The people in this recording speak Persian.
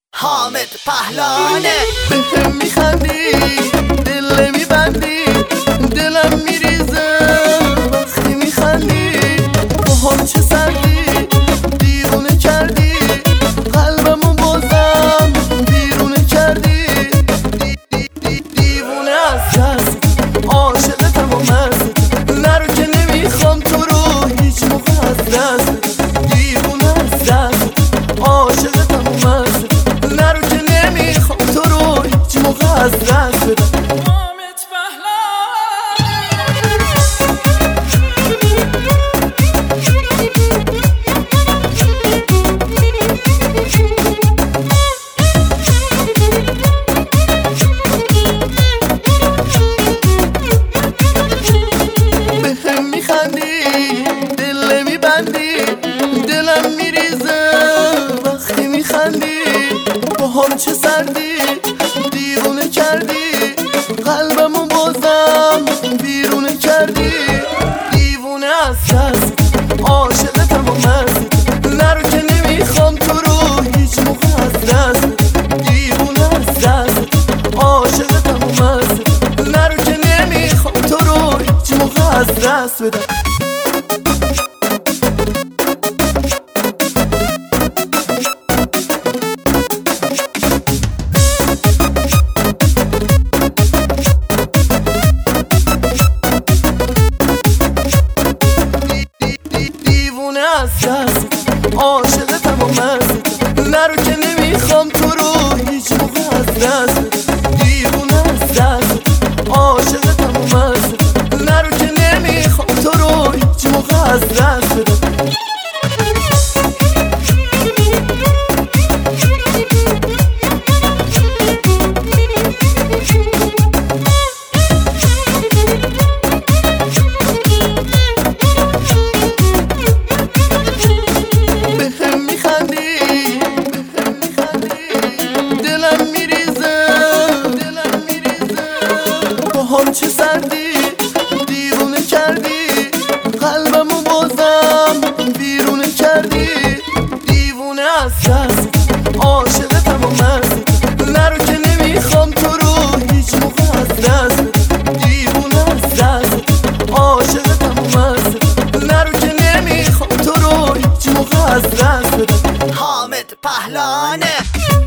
حامد پهلانه. بهم میخندی دل میبندی دلم میریزه وقتی میخندی با هم چه سردی دیوونه کردی قلبمو بازم بیرونه کردی دیوونه از دست عاشقتم و مست نرو که نمیخوام تو رو هیچ موقع از دست دیوونه از دست عاشقتم و مست نرو که نمیخوام تو رو هیچ موقع از دست بدم. بهم میخندی دل میبندی دلم میریزه وقتی میخندی با هم چه سردی دیوونه کردی قلبمو بازم بیرونه کردی دیوونه از دست عاشقتم و مست نرو که نمیخوام تو رو هیچ موقع از دست دیوونه از دست عاشقتم و مست نرو که نمیخوام تو رو هیچ موقع از دست بدم. از دست عاشقتم و مست نرو که نمیخوام تو رو هیچ موقع از دست دیوونه از دست عاشقتم و مست نرو که نمیخوام تو رو هیچ موقع از دست بدم. هم چه سردی دیوونه کردی قلبمو بازم بیرونه کردی دیوونه از دست عاشقتم و مست نرو که نمیخوام تو رو هیچ موقع از دست دیوونه از دست عاشقتم و مست نرو که نمیخوام تو رو هیچ موقع از دست بدم. حامد پهلانه.